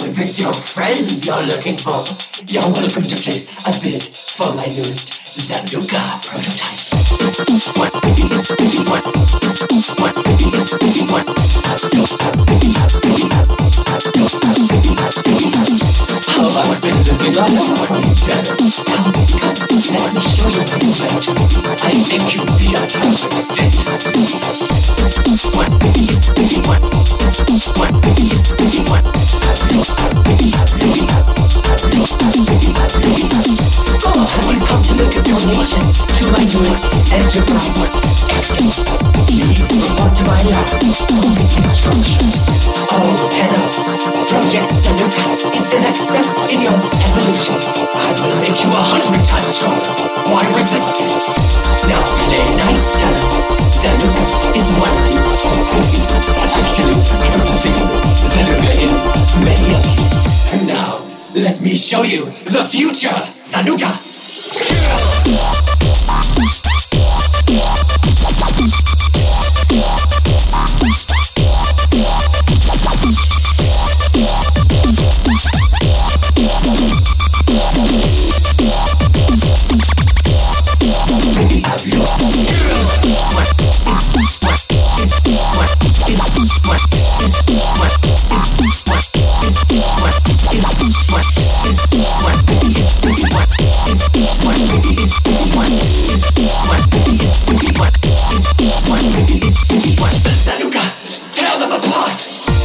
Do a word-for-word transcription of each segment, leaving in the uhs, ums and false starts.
if it's your friends you're looking for, you're welcome to place a bid for my newest Zanduka prototype. What is what? What is what? How I've been living all over winter. Come, come, let me show you what it's meant. I think you'd be a perfect fit. What is what? What is what? Go ahead and come to make a donation to my newest enterprise. Excellent. Please report to my lab for the instructions. Oh, Tenno, Project Zanduka is the next step in your evolution. I will make you a hundred times stronger. Why resist it? Now play nice, Tenno. Zanduka is one of you. Actually, come to think of it, Zanduka is many of you. And now, let me show you the future, Zanduka! Zanduka, tear them apart!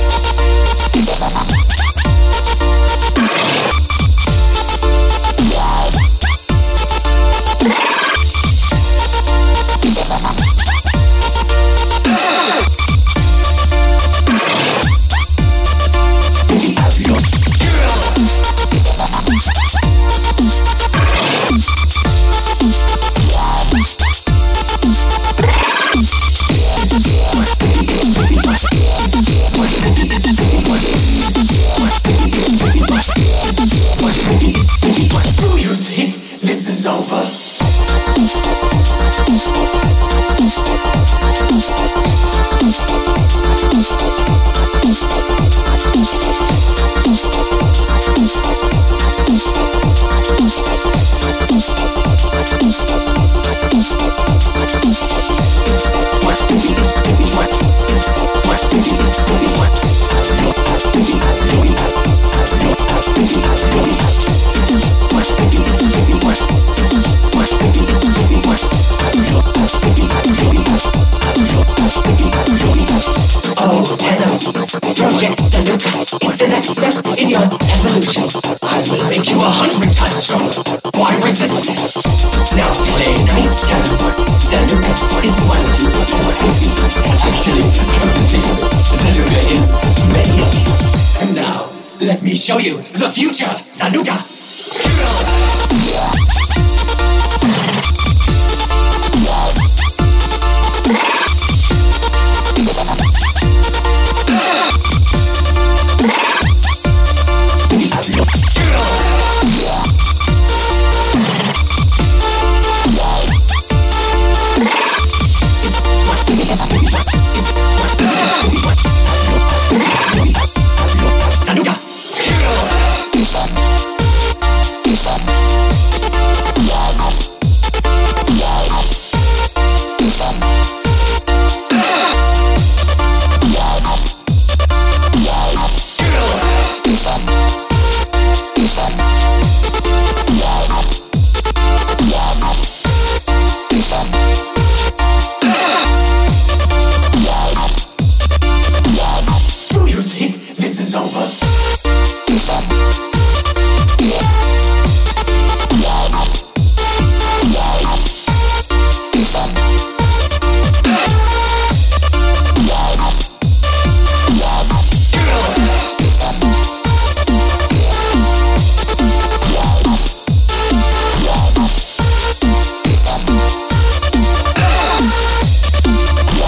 Do you think this is over? Oh, Tenno, Project Zanduka is the next step in your evolution. I will make you a hundred times stronger. Why resist it? Now play nice, Tenno. Zanduka is one of you. Actually, come to think of it, Zanduka is many of you. And now, let me show you the future, Zanduka!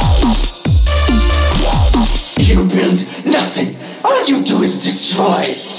You build nothing. All you do is destroy.